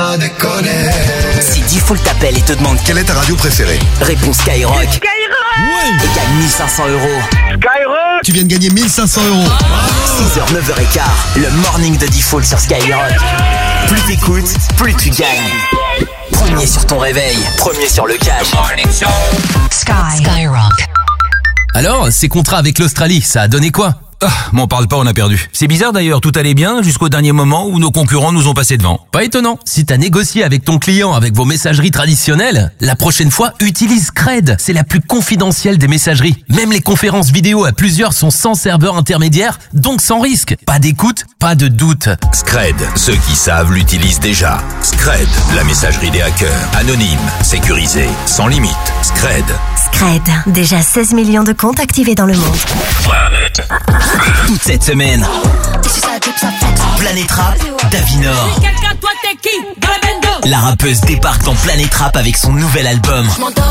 Si Diffoul t'appelle et te demande quelle est ta radio préférée, réponds Skyrock. Skyrock. Et gagne 1500 €. Skyrock. tu viens de gagner 1500 €. 6h, 9h15, le morning de Diffoul sur Skyrock. Plus t'écoutes, plus tu gagnes. Premier sur ton réveil, premier sur le cash. Skyrock. Alors, ces contrats avec l'Australie, ça a donné quoi? M'en parle pas, on a perdu. C'est bizarre d'ailleurs, tout allait bien jusqu'au dernier moment où nos concurrents nous ont passé devant. Pas étonnant. Si t'as négocié avec ton client avec vos messageries traditionnelles, la prochaine fois, utilise Scred. C'est la plus confidentielle des messageries. Même les conférences vidéo à plusieurs sont sans serveur intermédiaire, donc sans risque. Pas d'écoute, pas de doute. Scred, ceux qui savent l'utilisent déjà. Scred, la messagerie des hackers. Anonyme, sécurisée, sans limite. Scred. Scred. Déjà 16 millions de comptes activés dans le monde. Toute cette semaine, Planète Rap, Davinor. La rappeuse débarque dans Planète Rap avec son nouvel album.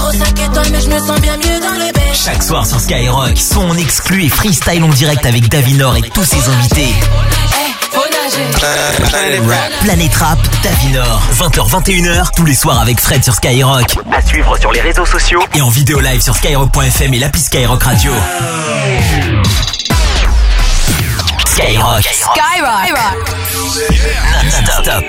Chaque soir sur Skyrock, son exclu et freestyle en direct avec Davinor et tous ses invités. Planète Rap, Davinor. 20h, 21h, tous les soirs avec Fred sur Skyrock. À suivre sur les réseaux sociaux et en vidéo live sur skyrock.fm et l'appli Skyrock Radio. Skyrock. Skyrock. Non-stop.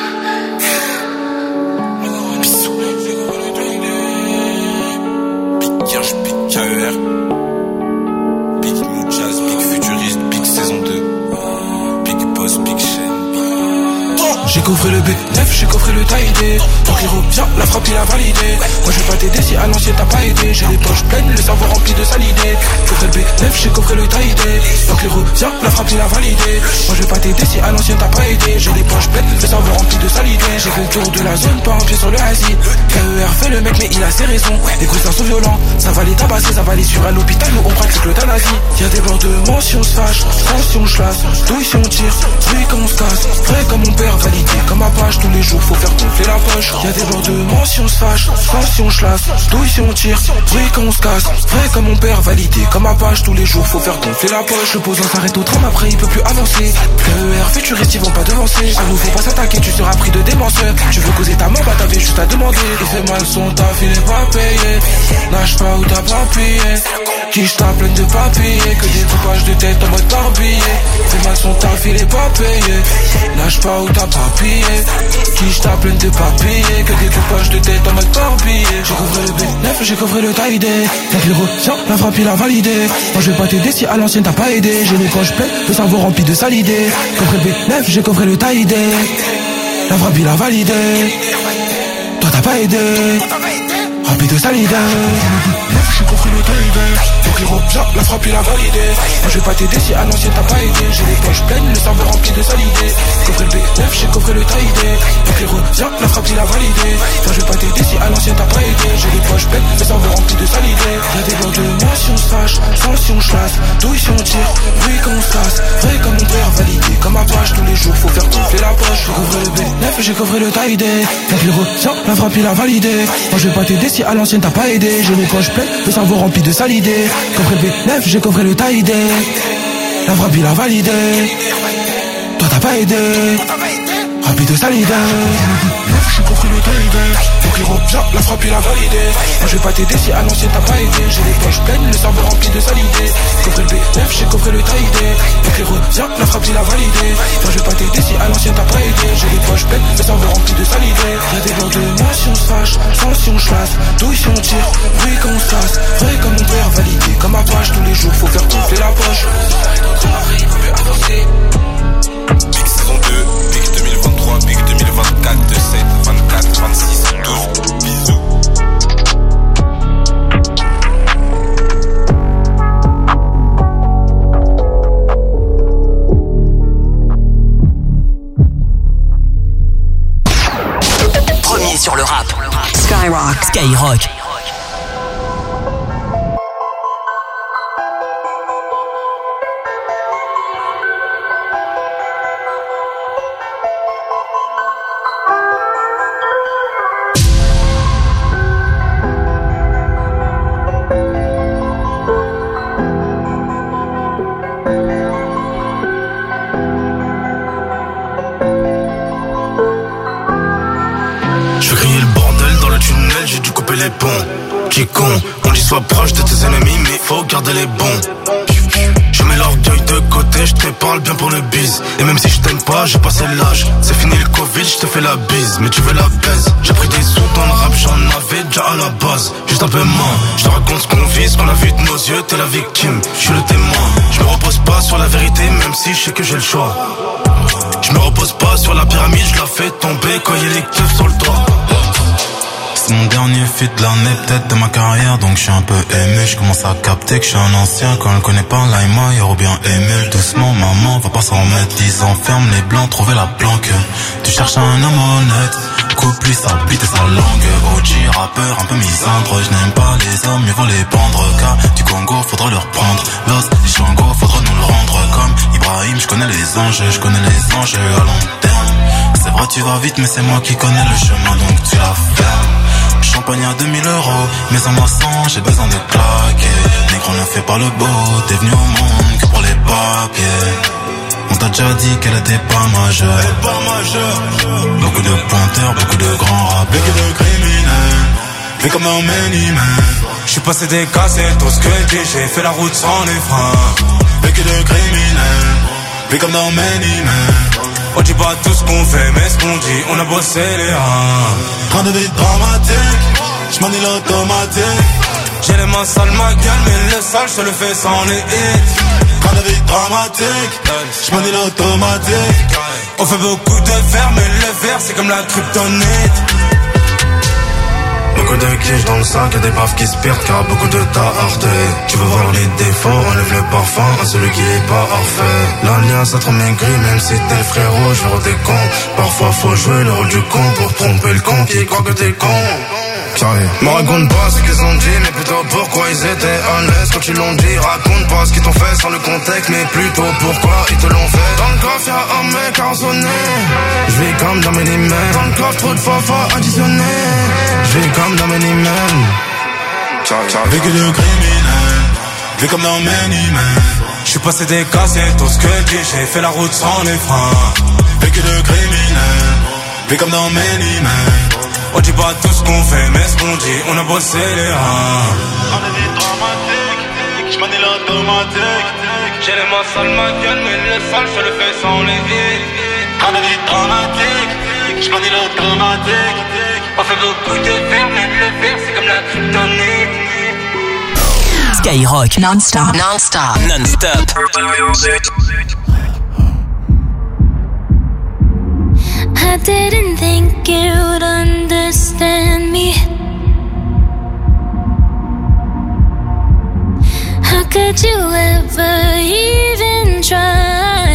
Big Kirsch, Big KER, Big Muchas, Big Futuriste, Big Saison 2, Big Boss, Big Chain, j'ai coffré le B9, j'ai coffré le taille-D. Donc il revient, la frappe il a validé. Moi je vais pas t'aider si à l'ancienne t'as pas aidé. J'ai les poches pleines, le cerveau rempli de salidé. Coffré le B9, j'ai coffré le taille-D. Donc il revient, la frappe il a validé. Moi je vais pas t'aider si à l'ancienne t'as pas aidé. J'ai les poches pleines, le cerveau rempli de salidé. J'ai fait le tour de la zone, pas un pied sur le hasi. KER fait le mec mais il a ses raisons. Les coussins sont violents, ça va les tabasser, ça va les sur à l'hôpital. Nous on pratique l'euthanasie. Y'a des blancs de mention se fâche, tension je lasse, douille si on tire, bruit quand on se casse. Vrai comme mon père, validé comme Apache. Tous les jours faut faire gonfler la poche. Y'a des blancs de mention se fâche, tension je lasse, douille si on tire, bruit quand on se casse. Vrai comme mon père, validé comme Apache. Tous les jours faut faire gonfler la poche. Le posant s'arrête au tram, après il peut plus avancer. KER futuriste, ils vont pas devancer. Ça nous faut pas s'attaquer, tu seras pris de démenseur. Tu veux causer ta mort, bah t'avais juste à demander. Il fait mal son taf, il est pas payé. Lâche pas ou t'as pas payé. Quiche ta pleine de papier, que des coupages de tête en mode barbillé. Fait mal son taf, il est pas payé. Lâche pas ou t'as pas payé. Quiche ta pleine de papier, que des coupages de tête en mode barbillé. J'ai coffré le B9, j'ai coffré le taille-D. Donc il revient, la frappe il a validé. Moi je vais pas t'aider si à l'ancienne t'as pas aidé. J'ai les poches pleines, le cerveau rempli de salidé. Coffré le B9, j'ai coffré le taille-D. La frappe il a validé. Toi t'as pas aidé. Rempli de salidé. J'ai compris le taille-D. Donc il revient, la frappe il a validé. Moi je vais pas t'aider si à l'ancienne t'as pas aidé. J'ai les poches pleines, le cerveau rempli de salidé. Coffré le B9, j'ai coffré le taille-D. Donc il revient, la frappe il a validé. Moi je vais pas t'aider si à l'ancienne t'as pas aidé. J'ai les poches pleines, le cerveau rempli de salidé. Y'a des blancs de moi si on se fâche, sans si on chlasse, douille si on tire, bruit quand on se casse. Vrai comme mon père, validé comme Apache. Tous les jours faut faire gonfler la poche. J'ai coffré le B9, j'ai coffré le taille-D. Donc il revient, la frappe il a validé. Moi je vais pas t'aider si à l'ancienne t'as pas aidé. J'ai les poches pleines, le cerveau rempli de salidé. Coffré le B9, j'ai coffré le taille-D. La frappe il a validé. Toi t'as pas aidé. Rempli de salidé. J'ai compris le taille-D. Donc il revient, la frappe il a validé. Moi je vais pas t'aider si à l'ancienne t'as pas aidé. J'ai les poches pleines, le cerveau rempli de salidé. Coffré le B9, j'ai coffré le taille-D. Donc il revient, la frappe il a validé. Moi je vais pas t'aider si à l'ancienne t'as pas aidé. J'ai les poches pleines, le cerveau rempli de salidé. Y'a des blancs de moi si on se fâche, sans si on chlasse, douille si on tire, bruit quand on se casse. Vrai comme mon père, validé comme Apache. Tous les jours faut faire gonfler la poche. Big saison 2, Big 2023, Big 2024, 2, 7, 24, 26, 12, bisous. Premier sur le rap. Skyrock. Les ponts, qui con, on dit sois proche de tes ennemis mais faut garder les bons. Je mets l'orgueil de côté, je te parle bien pour le bise. Et même si je t'aime pas, j'ai passé l'âge. C'est fini le Covid, je te fais la bise. Mais tu veux la baise. J'ai pris des sous dans le rap, j'en avais déjà à la base. Juste un peu moins, je te raconte ce qu'on vit, ce qu'on a vu de nos yeux, t'es la victime, je suis le témoin. Je me repose pas sur la vérité, même si je sais que j'ai le choix. Je me repose pas sur la pyramide, je la fais tomber quand il y a les keufs sur le toit. C'est mon dernier feat de l'année, peut-être de ma carrière, donc je suis un peu ému. Je commence à capter que je suis un ancien. Quand elle connaît pas Laima, y'aura bien aimé. Doucement maman, va pas s'en remettre. Ils enferment les blancs, trouver la planque. Tu cherches un homme honnête, coupe-lui sa bite et sa langue. OG, rappeur, un peu misandre. Je n'aime pas les hommes, mieux vaut les pendre. Car du Congo, faudra leur prendre. L'os, les Shango, faudra nous le rendre. Comme Ibrahim, je connais les anges, je connais les anges à long terme. C'est vrai, tu vas vite, mais c'est moi qui connais le chemin, donc tu la fermes. Champagne à 2000 €, mais en moi 100, j'ai besoin de claquer. Négro ne fait pas le beau, t'es venu au monde que pour les papiers. On t'a déjà dit qu'elle était pas majeure. Beaucoup de pointeurs, beaucoup de grands rappeurs. Beaucoup de criminels, vu comme dans Many Men. J'suis passé des cassettes, tout ce que j'ai fait la route sans les freins. Beaucoup de criminels, vu comme dans Many Men. On dit pas tout ce qu'on fait, mais ce qu'on dit, on a bossé les reins. Train de vie dramatique, j'manie l'automatique. J'ai les mains sales, ma gueule, mais le sale, je le fais sans les hits. Train de vie dramatique, j'manie l'automatique. On fait beaucoup de verre, mais le verre c'est comme la kryptonite. Beaucoup de clichés dans le sac, y'a des baffes qui se perdent car beaucoup de tarté. Tu veux voir les défauts, enlève le parfum à celui qui est pas parfait. L'alliance a trop maigri, même si t'es le frérot, je vais des cons. Parfois faut jouer le rôle du con pour tromper le con qui croit que t'es con. Me raconte pas ce qu'ils ont dit, mais plutôt pourquoi ils étaient à l'aise quand ils l'ont dit. Raconte pas ce qu'ils t'ont fait sans le contexte, mais plutôt pourquoi ils te l'ont fait. Dans le coffre y'a un mec arraisonné, je vis comme dans mes emails. Dans le coffre trop de fois additionné, je vis comme dans mes emails. Vécu de criminel, vu comme dans Many Men. J'suis passé des cassettes au sculpté, j'ai fait la route sans les freins. Vécu de criminel, vu comme dans Many Men. On dit pas tout ce qu'on fait, mais ce qu'on dit, on a bossé les reins. On est des dramatiques, j'manie l'automatique. J'ai les mains sales, ma gueule, mais le sale, je le fais sans les hits. On est des dramatiques, j'manie l'automatique. On fait beaucoup de verre, mais le verre, c'est comme la kryptonite. Skyrock non-stop. Non-stop. I didn't think you'd understand me. How could you ever even try?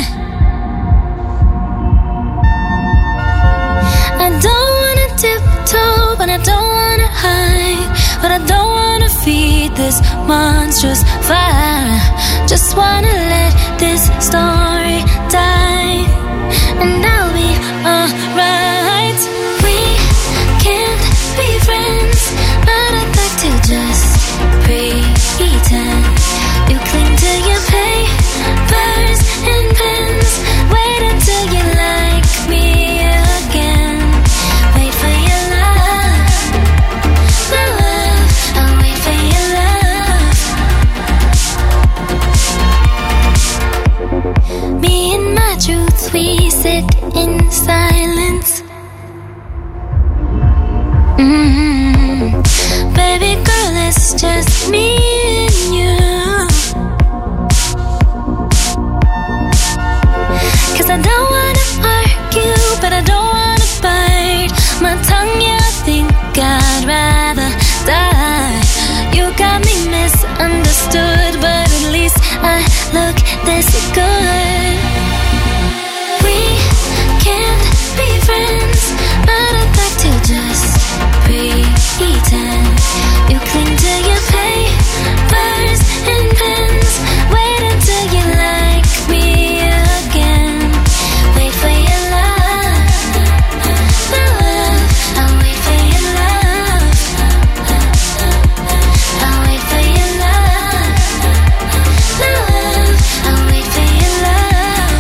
I don't wanna tiptoe, but I don't wanna hide. But I don't wanna feed this monstrous fire. Just wanna let this story die, and I'll be alright. We can't be friends, but I'd like to just pretend. You cling to your papers and pens. Wait until you like me again. Wait for your love, my love. I'll wait for your love. Me and my truth, we sit in silence. Baby girl, it's just me and you. 'Cause I don't wanna argue, but I don't wanna bite my tongue, yeah, I think I'd rather die. You got me misunderstood, but at least I look this good. We can't be friends, but I'd like to just pretend. You cling to your papers and pens. Wait until you like me again. Wait for your love, my love. I'll wait for your love. I'll wait for your love, my love. I'll wait for your love.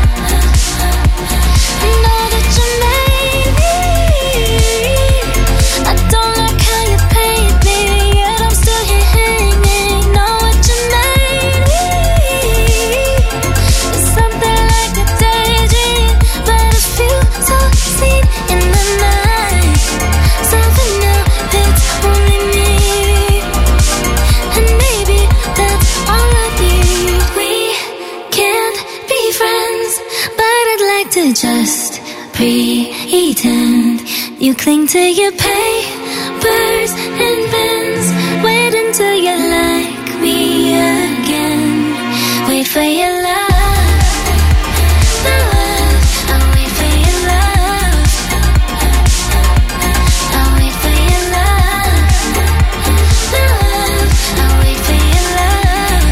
Know that you made me. I don't like how you paid me, yet I'm still here hanging. Know what you made me. It's something like a daydream, but I feel so seen in the night. Something new, it's only me, and maybe that's all I need. We can't be friends, but I'd like to just pretend. You cling to your papers and pens. Wait until you like me again. Wait for your love, my love. I'll wait for your love. I'll wait for your love, my love. I'll wait for your love.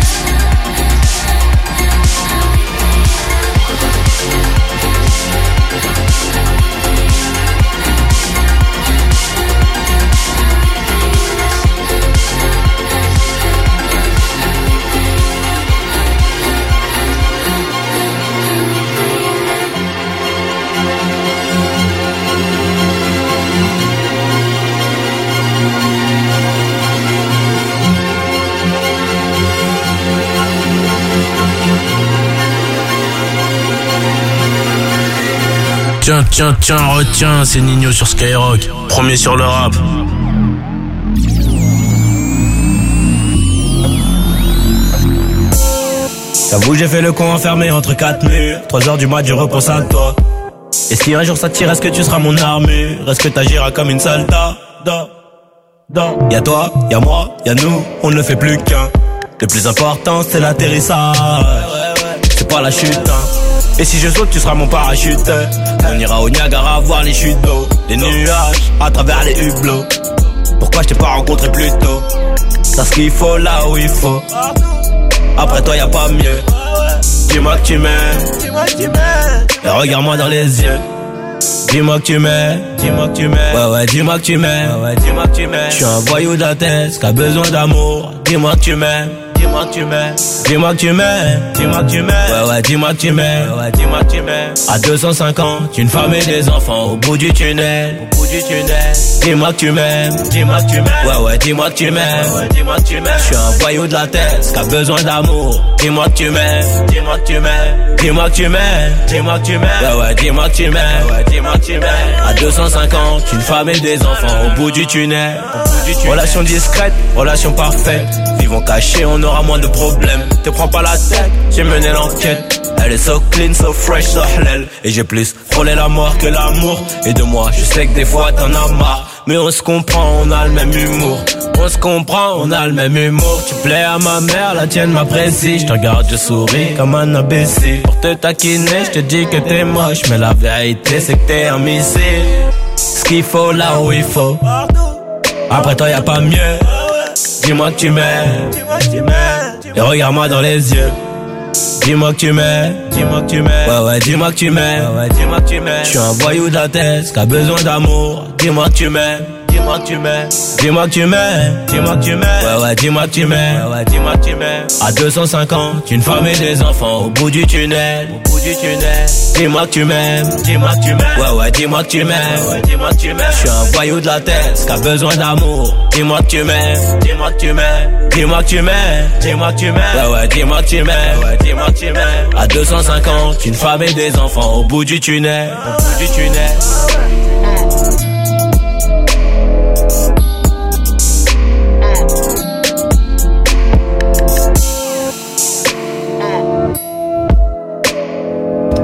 Tiens, retiens, c'est Nino sur Skyrock. Premier sur le rap. J'avoue j'ai fait le con enfermé entre 4 murs. 3h du mat je repense à toi. Et si un jour ça tire, est-ce que tu seras mon armure? Est-ce que t'agiras comme une soldat? Y'a toi, y'a moi, y'a nous, on ne fait plus qu'un. Le plus important c'est l'atterrissage. C'est pas la chute hein. Et si je saute tu seras mon parachute. On ira au Niagara voir les chutes d'eau. Les nuages à travers les hublots. Pourquoi je t'ai pas rencontré plus tôt? T'as ce qu'il faut là où il faut. Après toi y'a pas mieux. Dis-moi que tu m'aimes. Et regarde-moi dans les yeux. Dis-moi que tu m'aimes. Ouais, dis-moi que tu m'aimes. Je suis un voyou de la tête qui a besoin d'amour. Dis-moi que tu m'aimes. Dis-moi que tu m'aimes. Ouais, dis-moi que tu m'aimes. À 250, une femme et des enfants au bout du tunnel. Dis-moi que tu m'aimes. Ouais, dis-moi que tu m'aimes. Je suis un voyou de la tête qui a besoin d'amour. Dis-moi que tu m'aimes. Dis-moi que tu m'aimes. Ouais, dis-moi que tu m'aimes. À 250, une femme et des enfants au bout du tunnel. Relation discrète, relation parfaite. Vivons cachés, on aura moins de problèmes. Te prends pas la tête, j'ai mené l'enquête. Elle est so clean, so fresh, so halal. Et j'ai plus frôlé la mort que l'amour. Et de moi, je sais que des fois t'en as marre. Mais on se comprend, on a le même humour. Tu plais à ma mère, la tienne m'apprécie. Je te regarde, je souris comme un imbécile. Pour te taquiner, je te dis que t'es moche. Mais la vérité, c'est que t'es un missile. Ce qu'il faut là où il faut. Après toi y'a pas mieux. Dis-moi que tu m'aimes. Et regarde-moi dans les yeux. Dis-moi que tu m'aimes. Ouais, dis-moi que tu m'aimes. Je suis un voyou de la tête qui a besoin d'amour. Dis-moi que tu m'aimes. Ouais, dis-moi que tu m'aimes. À 250, une femme et des enfants au bout du tunnel. Dis-moi que tu m'aimes. Ouais, dis-moi que tu m'aimes. Je suis un voyou de la tête qui a besoin d'amour. Dis-moi que tu m'aimes. Ouais, dis-moi que tu m'aimes. À 250, une femme et des enfants au bout du tunnel.